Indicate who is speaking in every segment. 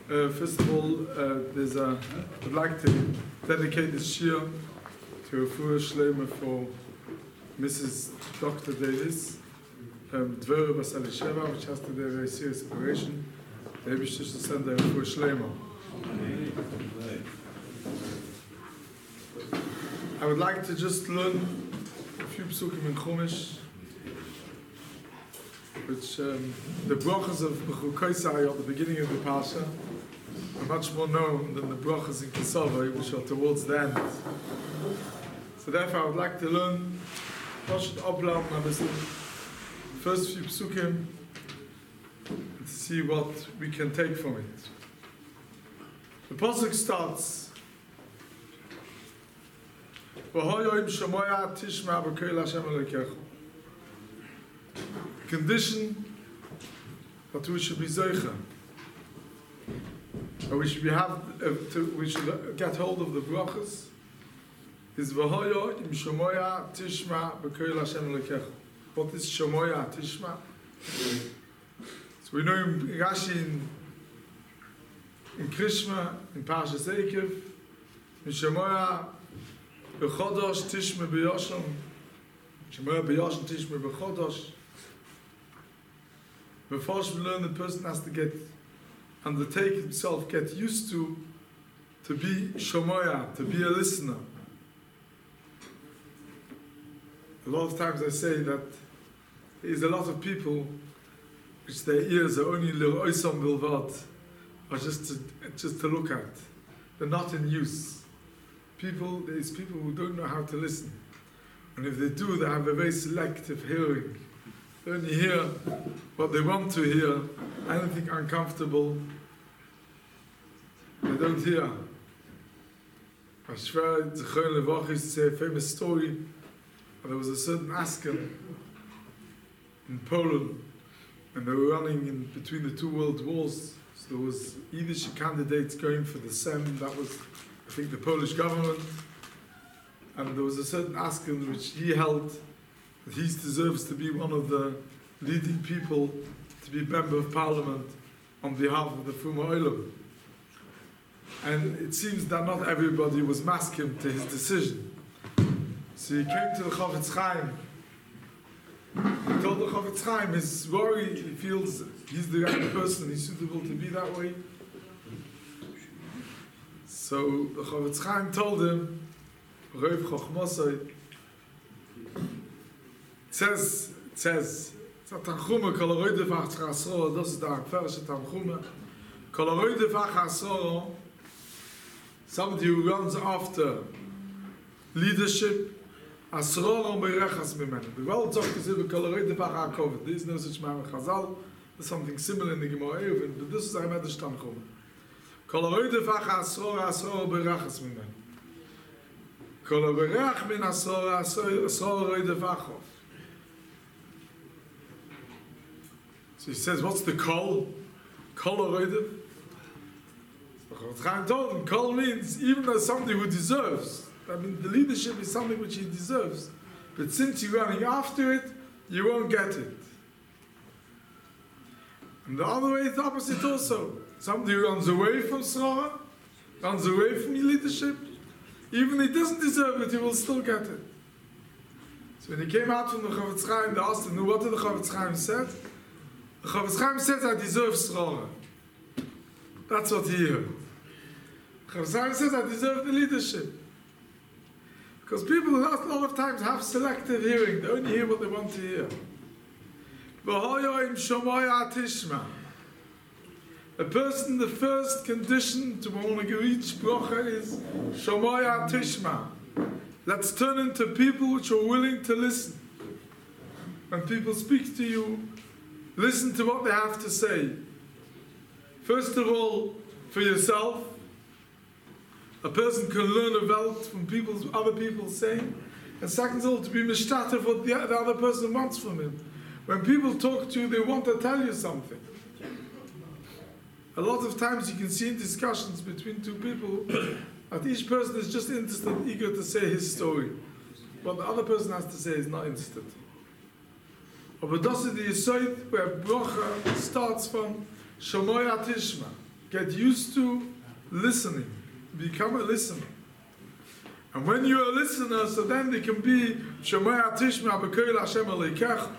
Speaker 1: First of all, I'd like to dedicate this shir to a full shlema for Mrs. Dr. Davis, Dvera Basalisheva, which has to do a very serious operation. The Eibishter should send her a full shlema. I would like to just learn a few psukim in Chumash, which the brachas of Bechukoisai at the beginning of the Pasha are much more known than the brachas in Kisavai, which are towards the end. So therefore I would like to learn Pashat Oblam, first few psukim, and to see what we can take from it. The pasuk starts, condition that we should be zeicha, or we should get hold of the brachas, is v'hoyo im shomoya tishma b'koil Hashem lekecha. What is shomoya tishma? So we know in Rashi, in Krishma, in Parshas Eikev, in shomoya b'chodosh tishma b'yosham, shomoya b'yosham tishma b'chodosh. Before we learn, the person has to undertake himself, get used to be shomoya, to be a listener. A lot of times I say that there is a lot of people which their ears are only l'oisam bilvad, or just to look at. They're not in use. There's people who don't know how to listen. And if they do, they have a very selective hearing. They only hear what they want to hear, anything uncomfortable, they don't hear. Ashvar Zechon Levach used to say a famous story. There was a certain Asken in Poland, and they were running in between the two world wars. So there was Yiddish candidates going for the SEM, that was, I think, the Polish government. And there was a certain Asken which he held that he deserves to be one of the leading people to be member of parliament on behalf of the Fuma Olam. And it seems that not everybody was masking to his decision. So he came to the Chofetz Chaim. He told the Chofetz Chaim his worry, he feels he's the right person, he's suitable to be that way. So the Chofetz Chaim told him, Reiv Chochmosai, it says, Tanchume, Kol Haroide Vach Chasro, das ist der Fersche Tanchume, Kol Haroide Vach Chasro, somebody who runs after leadership, Asror Berechas Mimenu. The world talk is over Kol Haroide Vach HaKovet. There is no such man in Chazal. There's something similar in the Gemara Eruvin, but this is a Medish Tanchume. Kol Haroide Vach Asror Berechas Mimenu. Kol Berech Min Asror Haroide Vachov. So he says, what's the kol? Kol Haroide? So Chaim told him, kol means even though somebody who deserves. I mean, the leadership is something which he deserves. But since you're running after it, you won't get it. And the other way is the opposite also. Somebody who runs away from Srara, runs away from your leadership, even if he doesn't deserve it, he will still get it. So when he came out from the Chofetz Chaim, they asked him, what did the Chofetz Chaim said? The Chofetz Chaim said, I deserve Srara. That's what he heard. The Chofetz Chaim says, I deserve the leadership. Because people a lot of times have selective hearing. They only hear what they want to hear. A person, the first condition to want to reach bracha is Shomoya Tishma. Let's turn into people which are willing to listen. When people speak to you, listen to what they have to say. First of all, for yourself. A person can learn a welt from other people saying, and second of all, to be mishtatev what the other person wants from him. When people talk to you, they want to tell you something. A lot of times you can see in discussions between two people that each person is just interested, eager to say his story. What the other person has to say is not interested. Aber das ist die Yesod where bracha starts from Shomoya Tishma. get used to listening, become a listener. And when you're a listener, so then they can be Shomaya Tishma B'Koil Hashem Aleikech.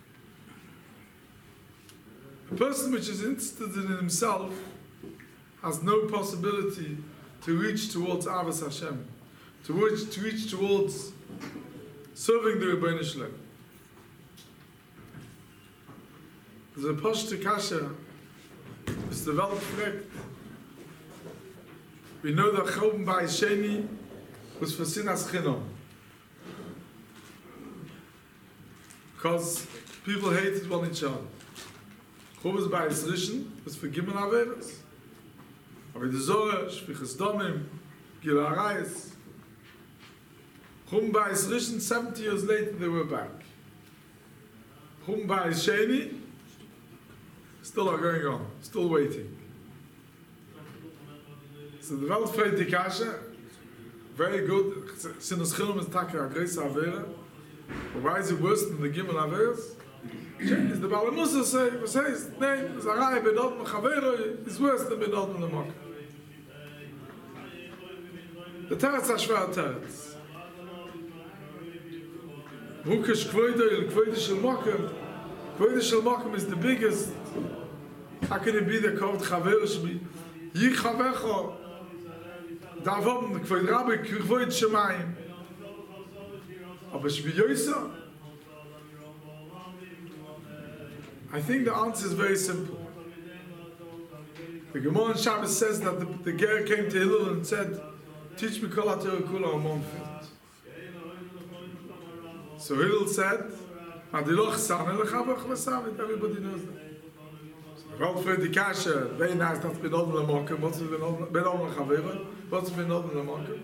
Speaker 1: A person which is interested in himself has no possibility to reach towards Avos Hashem, to reach towards serving the Rebbeinu Shalom. There's a Pashto Kasha, it's developed correct. We know that Churban Bayis Sheni was for Sinas Chinam, because people hated one each other. Churban Bayis Rishon was for Gimel Averos. Avodah Zorah, Shfichas Domim, Gil Arayis. Churban Bayis Rishon, 70 years later they were back. Churban Bayis Sheni still are going on, still waiting. So the Welt Freit die Kasha, very good. Sinas Chinam is Taka Agreis Avera. Why is it worse than the Gimel Averos? Is the Baal Musa says, "Nein, Zarai Bedot Mechavero is worse than Bedot Lemok." The Teretz Hashvar Teretz. Rukesh Kvoido, Kvoido Shel Mokem. Kvoido Shel Mokem is the biggest. How can it be the Kavod Chavero Shbi? Yich Chavecho. Davon Kvoid Rabbi Kvoid Shemayim. Aber Shbi Yoisa. I think the answer is very simple. The Gemara in Shabbos says that the Ger came to Hillel and said, "Teach me Kol HaTorah Kula Monfit." So Hillel said, "Adiloch Sanel Lechavach V'Samit." Everybody knows that. So Welt Freit die Kasha, very nice. That's Benodin Lemokim. What's Benodin Lechavera? What's Benodin Lemokim?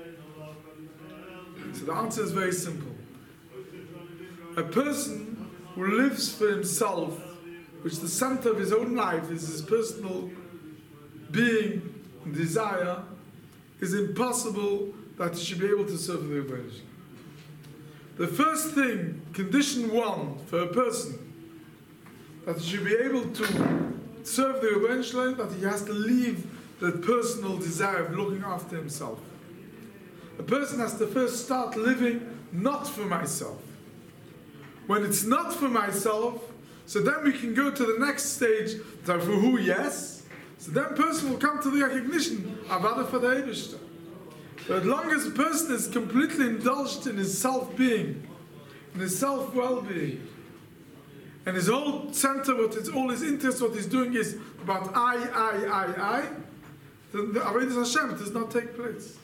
Speaker 1: So the answer is very simple. A person who lives for himself, which the center of his own life is his personal being and desire, is impossible that he should be able to serve the Rebbeinu Shalom. The first thing, condition one for a person, that he should be able to serve the Rebbeinu Shalom, that he has to leave that personal desire of looking after himself. A person has to first start living not for myself. When it's not for myself, so then we can go to the next stage, that for who, yes. So then person will come to the recognition, Avada for the Eibishter. But as long as a person is completely indulged in his self-being, in his self-well-being, and his whole center, all his interest, what he's doing is about I, then the Avodas Hashem does not take place.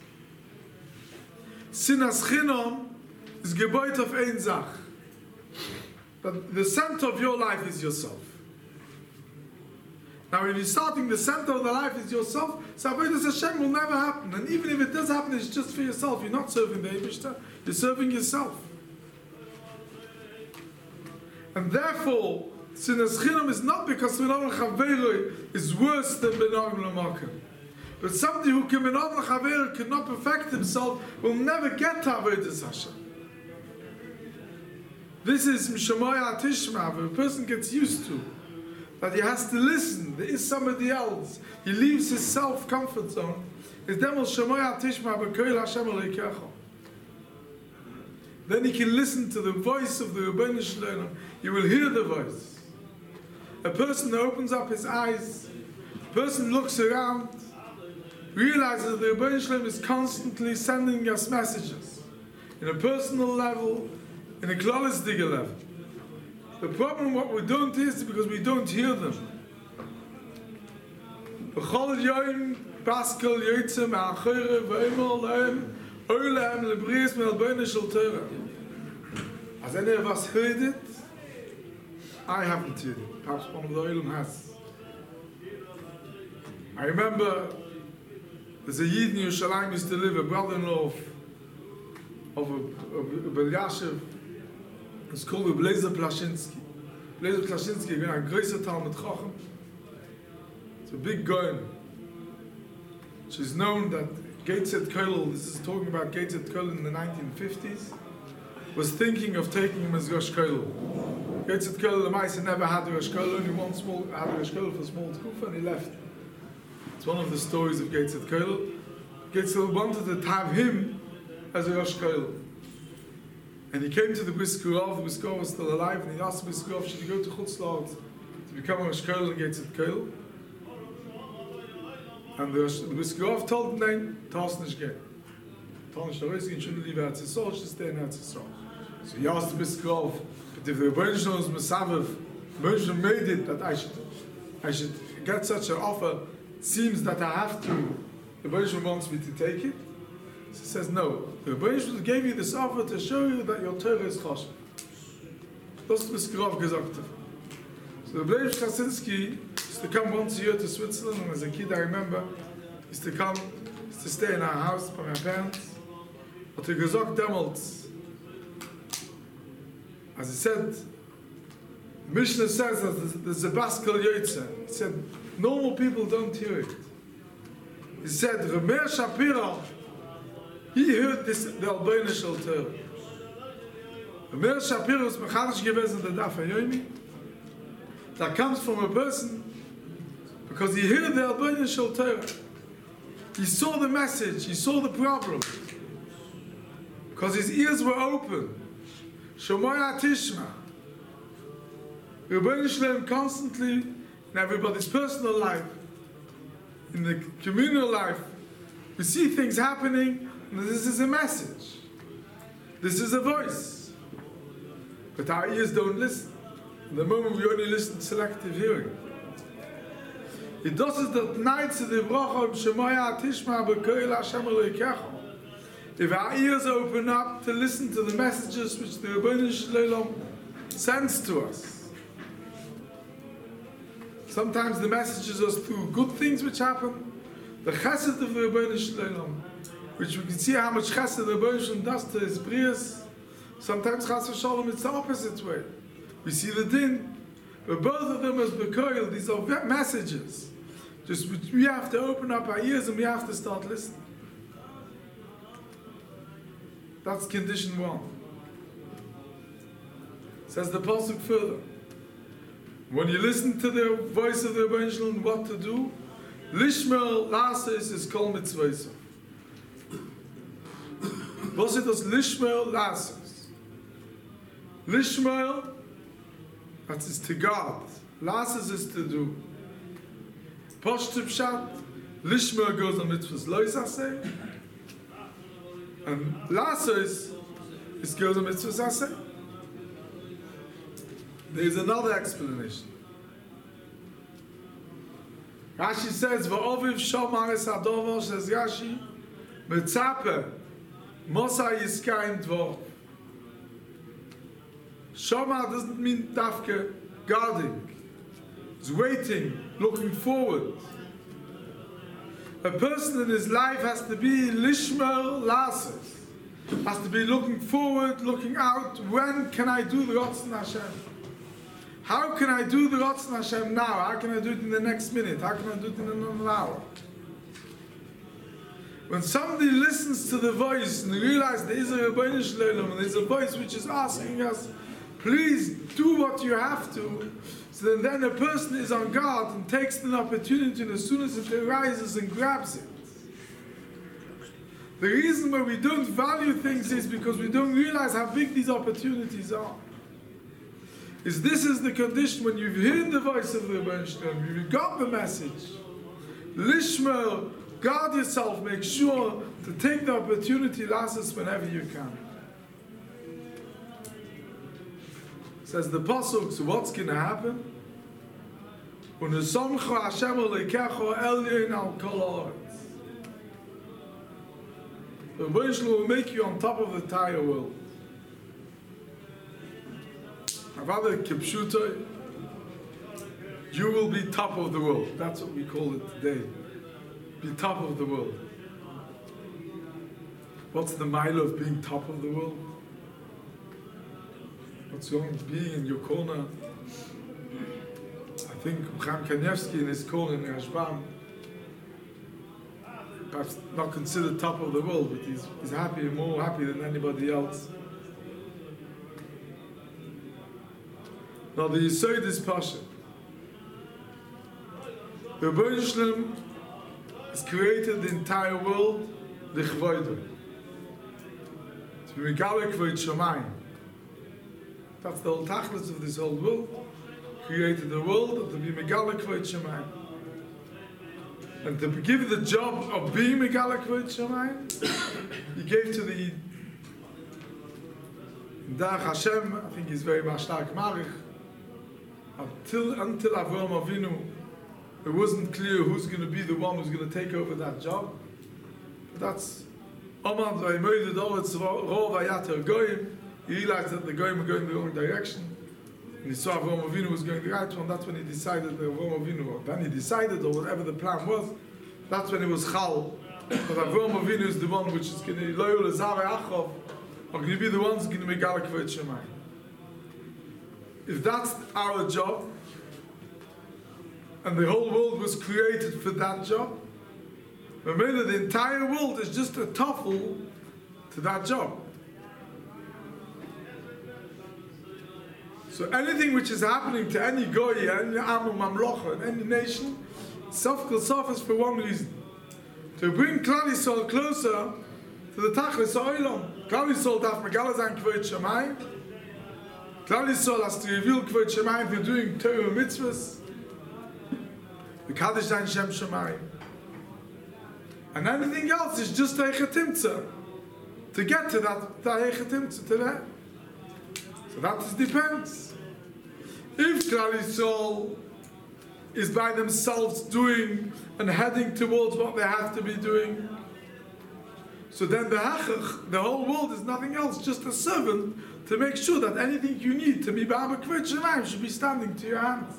Speaker 1: Sinas Chinam is Geboit of Ein Zach. But the center of your life is yourself. Now, when you're starting, the center of the life is yourself, so Avodas Hashem will never happen. And even if it does happen, it's just for yourself. You're not serving the Eibishter, you're serving yourself. And therefore, Sinas Chinam is not because Benodin Lechavero is worse than Benodin Lemokim. But somebody who can Benodin Lechavero cannot perfect himself will never get to Avodas Hashem. This is Mishomaya Tishma, where a person gets used to, that he has to listen, there is somebody else. He leaves his self-comfort zone. It's Demel Shomaya Tishma B'Koil Hashem Aleikecha. Then he can listen to the voice of the Rebbeinu Shalom. He will hear the voice. A person opens up his eyes, a person looks around, realizes that the Rebbeinu Shalom is constantly sending us messages, in a personal level, in a Klolisdige level. The problem, what we don't is because we don't hear them. B'chol yom paskel yotzeh me'achore v'emor lehem oilem lebris me'albeinu shel Torah. Has any of us heard it? I haven't heard it. Perhaps one of the Oilem has. I remember there's a Yid in Yerushalayim used to live, a brother-in-law of a Belyashev. It's called Blazer Plashinsky. Blazer Plashinsky, a great Talmud Chacham. It's a big goyim. She's known that Gates Kollel, this is talking about Gates Kollel in the 1950s, was thinking of taking him as Rosh Kollel. Gates Kollel, the Maisa never had a Rosh Kollel, only one small, had a Rosh Kollel for small Tkufa, and he left. It's one of the stories of Gates at Koil. Gates wanted to have him as a Rosh Koil. And he came to the Brisker Rav. The Brisker Rav was still alive, and he asked the Brisker Rav, should he go to Chutz La'aretz to become a Rosh Koil in Gates at Koil? And the Brisker Rav told him, nein, Tars nicht gehen. Tars nicht rausgehen, shouldn't leave Eretz Yisrael, should stay in Eretz Yisrael. So he asked the Brisker Rav, but if the Rebbeinu Shalom was Mesavev, the Rebbeinu Shalom made it that I should get such an offer, it seems that I have to, the Rebbeinu Shalom wants me to take it. So he says, no, the Rebbeinu Shalom gave you this offer to show you that your Torah is chashuv. Das ist Brisker Rav gesagt. So the Rebbeinu Chassinsky used to come once a year to Switzerland, and as a kid I remember, used to stay in our house by my parents. But he gesagt damals, as he said, the Mishnah says that there's a Baskel Yotze. He said, normal people don't hear it. He said, Meir Shapiro, he heard this, the Albeinish Shel Torah. Meir Shapiro is mechanisch gewesen, der Daf HaYomi. That comes from a person because he heard the Albeinish Shel Torah. He saw the message, he saw the problem. Because his ears were open. Shomoya Tishma. Rebbeinu Shalom constantly, in everybody's personal life, in the communal life, we see things happening, and this is a message. This is a voice. But our ears don't listen. At the moment we only listen to selective hearing. It does it that night to the bracha of Shemoya Tishma b'koil Hashem Elokecha. If our ears open up to listen to the messages which the Rebbeinu Shalom sends to us. Sometimes the messages are through good things which happen. The chesed of the Rebbeinu Shalom, which we can see how much chesed the Rebbeinu Shalom does to his brias. Sometimes chas v'shalom it's the opposite way. We see the din. But both of them as b'koil, these are messages. Just we have to open up our ears and we have to start listening. That's condition one. Says the pasuk further. When you listen to the voice of the Rebbeinu Shalom, what to do? Lishmer lases is kol mitzvahs. Was it as lishmer lases? Lishmer, that is to God. Lases is to do. Poshtiv shat. Lishmer goes on mitzvahs loisaseh. And lases is goes on mitzvahs aseh. There is another explanation. Rashi says, "Va'oviv shomar es hadover," says Rashi, "Metzape mosa yiskayim dvor." Shomar doesn't mean dafke guarding. It's waiting, looking forward. A person in his life has to be lishmer lases. Has to be looking forward, looking out. When can I do the Ratzon Hashem? How can I do the Ratzon Hashem now? How can I do it in the next minute? How can I do it in another hour? When somebody listens to the voice and realizes there is a Rebbeinu Shalom and there is a voice which is asking us, please do what you have to, so then a person is on guard and takes an opportunity, and as soon as it arises and grabs it. The reason why we don't value things is because we don't realize how big these opportunities are. This is the condition when you've heard the voice of the Rebbeinu Shalom, you've got the message. Lishmer, guard yourself, make sure to take the opportunity lasses whenever you can. Says the pasuk, so what's going to happen? Unesamcha Hashem Elokecha elyon al kol haaretz. The Rebbeinu Shalom will make you on top of the entire world. Avada Kipshuta, you will be top of the world. That's what we call it today. Be top of the world. What's the mile of being top of the world? What's wrong with being in your corner? I think Chaim Kanievsky in his corner in Rashbam, perhaps not considered top of the world, but he's happy, more happy than anybody else. Now the Yesod is Pasha. The Rebbeinu Shalom has created the entire world, l'chvoido. To be megala kvod shamayim. That's the whole tachlis of this whole world. Created the world to be megala kvod shamayim. And to give the job of being megala kvod shamayim, he gave to the Darach Hashem. I think he's very stark marich. Until Avraham Avinu, it wasn't clear who's going to be the one who's going to take over that job. That's Omad Vaymoided Oretz Rov Ayater Goyim. He realized that the Goyim were going the wrong direction. And he saw Avraham Avinu was going the right one. That's when he decided that Avraham Avinu, or then he decided, or whatever the plan was, that's when it was Chal. But Avraham Avinu is the one which is going to loyal as Zare Achov, are going to be the ones going to make Megala Kvod Shamayim. If that's our job, and the whole world was created for that job, remember the entire world is just a toffel to that job. So anything which is happening to any goy, any Am Mamlocha, in any nation, self-kol-sof is for one reason: to bring Klal Yisrael closer to the Tachlis Ha'olam. Klal Yisrael daf Megala Zayin Kvod Shamayim. Klal Yisrael has to reveal Kvod Shamayim through doing Torah mitzvahs. The Kaddish Zayin Shem Shamayim. And anything else is just Heichatimtza. To get to that Heichatimtza, to that. So that depends. If Klal Yisrael is by themselves doing and heading towards what they have to be doing, so then the whole world is nothing else, just a servant to make sure that anything you need to be Ba'am Kvod Shamayim should be standing to your hands.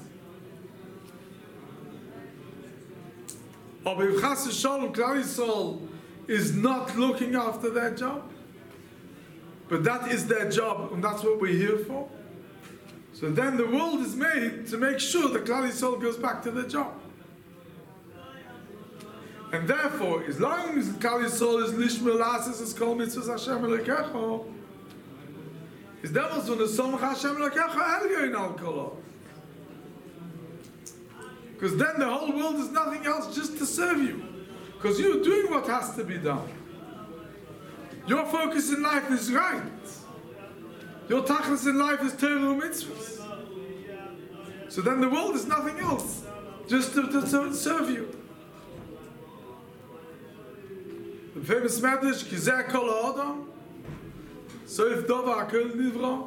Speaker 1: Or if Chas v'Shalom Klal Yisrael is not looking after their job, but that is their job, and that's what we're here for. So then the world is made to make sure that Klal Yisrael goes back to their job. And therefore, as long as Klal Yisrael is lishma lasis is kol mitzvahs Hashem Elokecho, is devils when the Somach Hashem Elokecho elyoin al kolo. Because then the whole world is nothing else just to serve you. Because you're doing what has to be done. Your focus in life is right. Your tachlis in life is Torah mitzvahs. So then the world is nothing else, just to serve you. The famous Medrash, Kizeh Kol Ha'adam, so if Dova Hakol Nivra,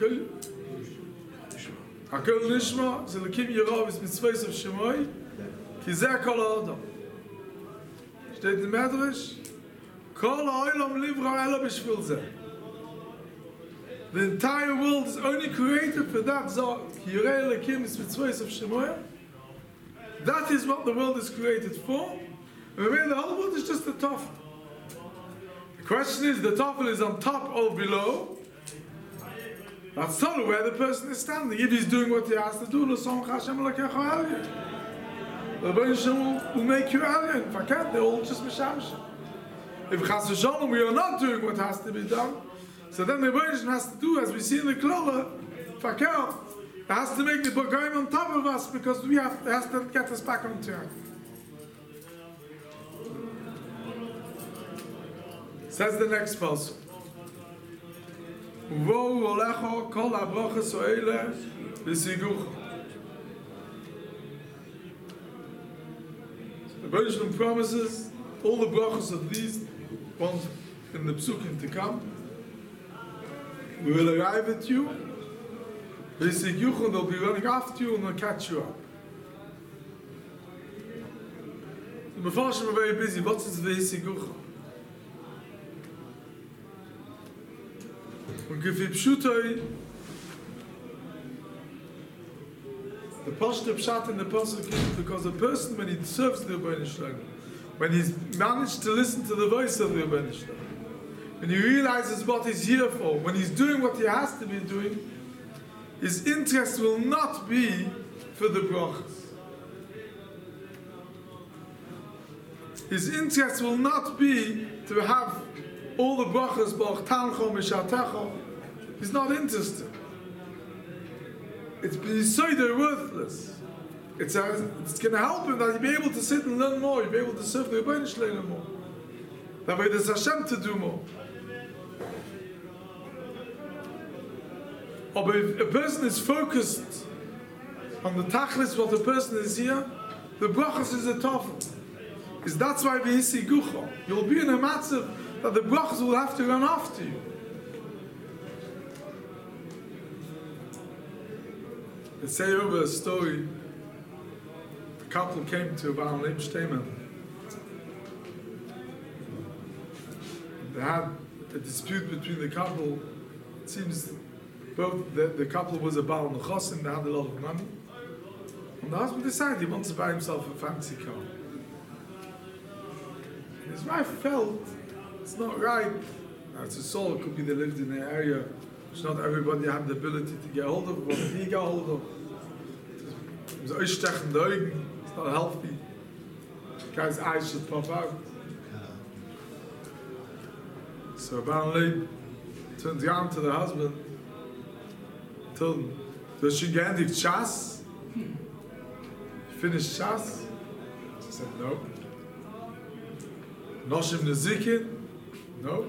Speaker 1: Hakol Nishma, Zelakim Yerov is mitzvahs of Shemoy, Kizeh Kol Ha'adam. Steht in Medrash, Kol Ha'olam Nivra Ela B'shvil Zeh. The entire world is only created for that Zot. Yirei Elokim is mitzvahs of Shemoy. That is what the world is created for. And the whole world is just a tofel. The question is, the tofel is on top or below? That's totally where the person is standing. If he's doing what he has to do, the Rebbeinu will make you alien. If I can't, they're all just mishamshim. If Chas v'Shalom we are not doing what has to be done, so then the Rebbeinu has to do, as we see in the Klala, if I can't, it has to make the Bogaim on top of us, because it has to get us back on track. Says the next pasuk. Uvo olecho kol habrachos ha'ele v'sigucha. The Rebbeinu promises all the brachos of these ones in the psukim to come. We will arrive at you. V'sigucha, they'll be running after you and they'll catch you up. The Mefarshim are very busy. What is v'sigucha? The Pashto Pshat in the Pasuk is because a person, when he serves the Rebbeinu Shalom, when he's managed to listen to the voice of the Rebbeinu Shalom, when he realizes what he's here for, when he's doing what he has to be doing, his interest will not be for the brachas. His interest will not be to have all the brachas, Baruch Tancho, Mishatecho. He's not interested. It's so they're worthless. it's going to help him that he'll be able to sit and learn more, he'll be able to serve the Rebbeinu Shalom more. That way there's Hashem to do more. Or if a person is focused on the tachlis, what the person is here, the brachas is a tafel. Because that's why we see gucha. You'll be in a matzav that the brachas will have to run after you. Let's say over a story. A couple came to Baal Leib Shteiman. They had a dispute between the couple. It seems both the couple was a Baal Nechosim, they had a lot of money. And the husband decided he wants to buy himself a fancy car. And his wife felt it's not right. Now, it's a soul, it could be they lived in an area which not everybody had the ability to get hold of. What did he get hold of? It was Oishtech the Augen. It's not healthy. The guy's eyes should pop out. So Baal Leib turned around to the husband, told him, does she get any Shas? Finished Shas? She said, no. Noshim Nezikin? No.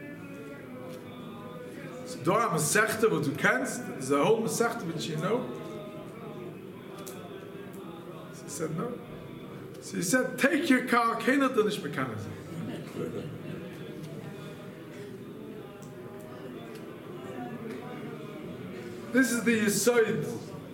Speaker 1: So do I Masechta, what you kennst? There's a whole Masechta which you know? She said, no. So he said, take your car, keiner du nicht bekannt. This is the Yisoid.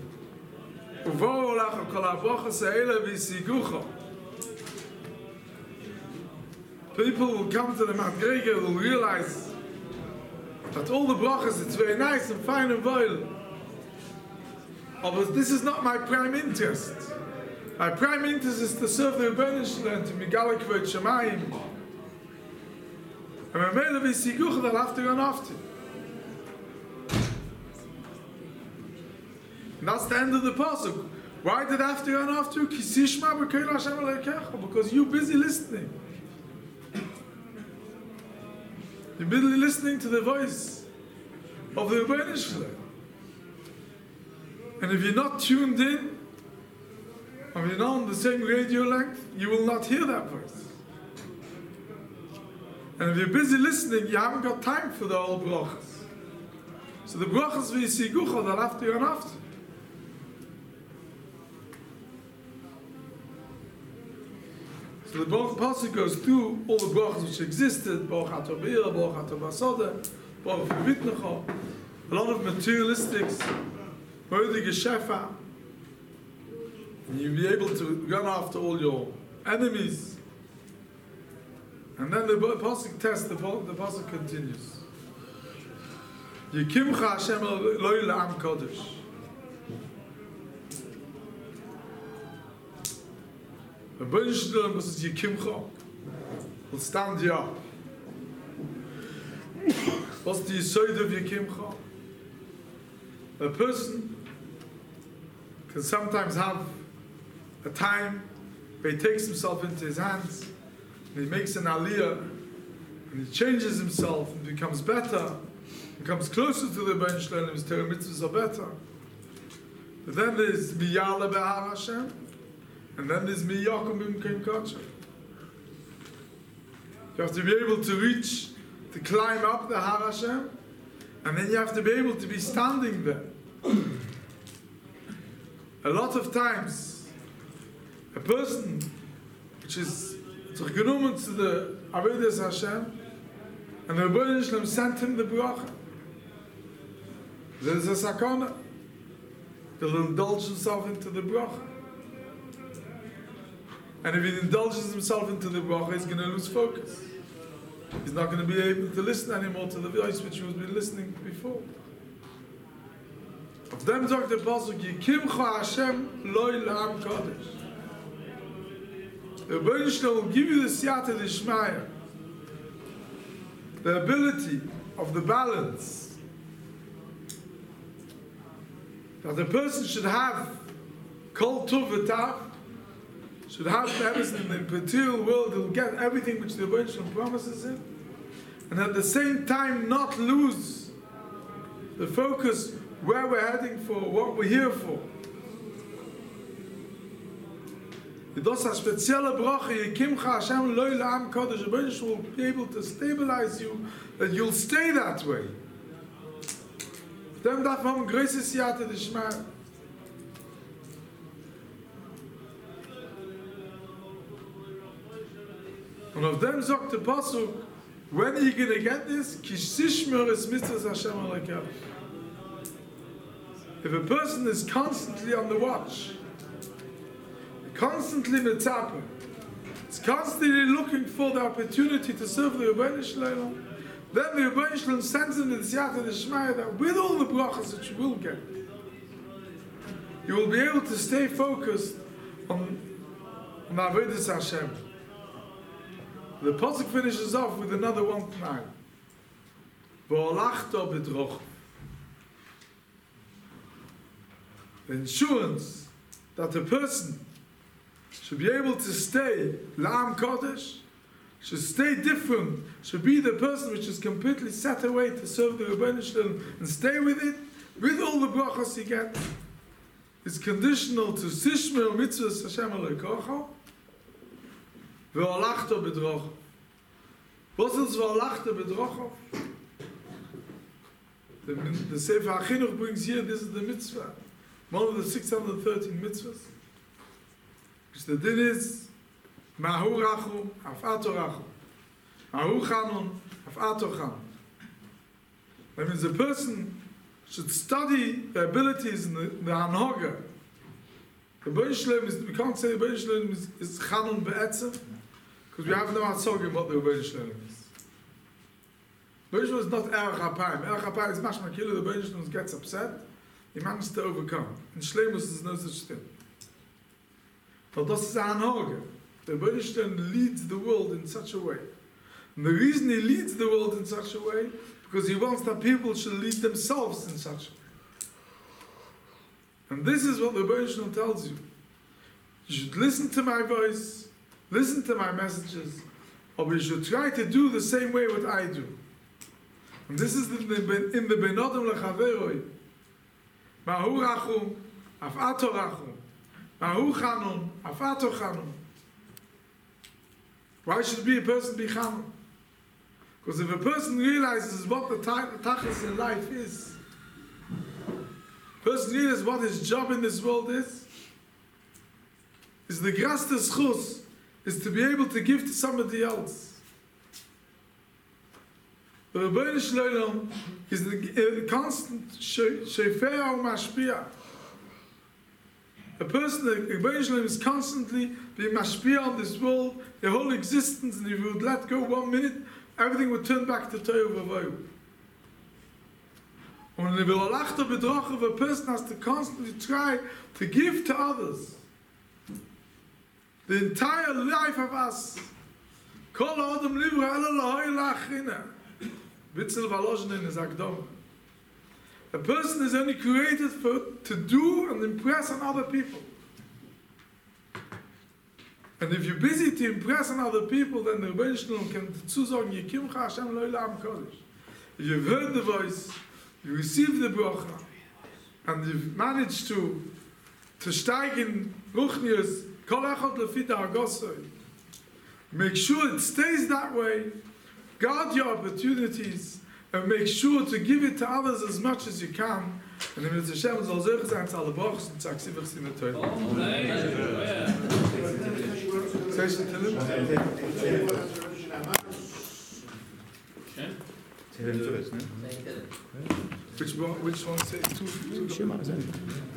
Speaker 1: People will come to the Madrega will realize that all the brachas, it's very nice and fine and vile. But this is not my prime interest. My prime interest is to serve the Rebbeinu Shalom, to Migala Kvod Shamayim. And when Mele V'Sigucha, they'll have to run after. And that's the end of the pasuk. Why did I have to run after you? Because you're busy listening. You're busy listening to the voice of the Rebbeinu Shalom. And if you're not tuned in, or you're not on the same radio length, you will not hear that voice. And if you're busy listening, you haven't got time for the whole brachas. So the brachas v'yisigucha, they'll have to run after. So the pasuk goes through all the brachas which existed, Baruch Atah Be'ir, Baruch Atah B'Asodeh, Baruch V'Vitnecha, a lot of materialistics, Moedige Shefa, and you'll be able to run after all your enemies. And then the pasuk tests, the pasuk continues. Yekimcha Hashem Eloi La'am Kodesh. The Rebbeinu Shalom was Yekimcha, will stand you up. What's the Yisoid of Yekimcha? A person can sometimes have a time where he takes himself into his hands and he makes an aliyah and he changes himself and becomes better, becomes closer to the Rebbeinu Shalom, his Torah mitzvahs are better. But then there's Miyala Behar Hashem, and then there's Miyakum B'Mkeim Kodesh. You have to be able to reach, to climb up the Har Hashem, and then you have to be able to be standing there. A lot of times, a person which is genommen to the Avodas Hashem, and the Rebbeinu Shalom sent him the bracha. There's a sakana. He'll indulge himself into the bracha. And if he indulges himself into the bracha, he's going to lose focus. He's not going to be able to listen anymore to the voice which he was listening before. Of them talk the pasuk, Yekimcha Hashem Loi La'am Kodesh. The Rebbeinu Shalom will give you the siyata d'shmaya, the ability of the balance, that the person should have kol tov v'tav, should have everything in the material world, he'll get everything which the Rebbeinu Shalom promises him, and at the same time not lose the focus where we're heading for, what we're here for. Das a spezielle Brache, Yekimcha Hashem Loi La'am Kodesh, the will be able to stabilize you, that you'll stay that way. Dem darf man größtes Siyata D'Shmaya. Und auf dem sagt der Pasuk, when are you going to get this? Kishishmer is mitzvahs Hashem Alekah. If a person is constantly on the watch, constantly mitzapah, is constantly looking for the opportunity to serve the Rebbeinu Shalom, then the Rebbeinu Shalom sends in the Siyata D'Shmaya that with all the brachas that you will get, you will be able to stay focused on Avodas Hashem. The pasuk finishes off with another one tonight. V'olachta b'drochav. The insurance that a person should be able to stay La'am Kodesh, should stay different, should be the person which is completely set away to serve the Rebbeinu Shalom and stay with it, with all the brachas he gets, is conditional to Sishmer Mitzvahs Hashem Elokecha. V'olachta b'drochav. What is v'olachta b'drochav? The Sefer HaChinuch brings here, this is the mitzvah. One of the 613 mitzvahs. Which the din is, Mahu Rachum, Afato Rachum. Mahu Chanun, Afato Chanun. That means a person should study the abilities in the Hanhoga. The Rebbeinu Shalom is, we can't say the Rebbeinu Shalom is Chanun Be'etzem, because we have no Hatzogim what the Rebbeinu Shalom is. The Rebbeinu Shalom is not Erech HaPayim. Erech HaPayim is Mashma Kilo, the Rebbeinu Shalom gets upset, he manages to overcome. In Shleimus there's no such thing. But das is a Hanhoga. The Rebbeinu Shalom leads the world in such a way. And the reason he leads the world in such a way, because he wants that people should lead themselves in such a way. And this is what the Rebbeinu Shalom tells you. You should listen to my voice, listen to my messages, or you should try to do the same way what I do. And this is in the Benodem Lechaveroi. Mahu Rachum, Afato Rachum. Mahu Chanun, Afato Chanun. Why should a person be Chanun? Because if a person realizes what the tachlis in life is, a person realizes what his job in this world is the grasta schus, is to be able to give to somebody else. The Rebbeinu Shalom is the constant shefer u'mashpia. A person, the Rebbeinu Shalom is constantly being mashpia on this world, their whole existence, and if you would let go 1 minute, everything would turn back to Tohu Vavohu. When the V'olachta b'drochav, a person has to constantly try to give to others. The entire life of us. Kol ha'adam livra ela lahoi la'achrina. Bitzel v'alozhnin is akdom. A person is only created to do and impress on other people. And if you're busy to impress on other people, then the Rebbeinu Shalom can zusagen, Yekimcha Hashem Loi La'am Kodesh. If you've heard the voice, you received the bracha, and you've managed to steig in Ruchnius, Kol Echad Lefita Hagosoi. Make sure it stays that way, guard your opportunities, and make sure to give it to others as much as you can. And then Hashem soll zeugen sein zu alle brachos und zu aksivach in der Teure. Which one say two?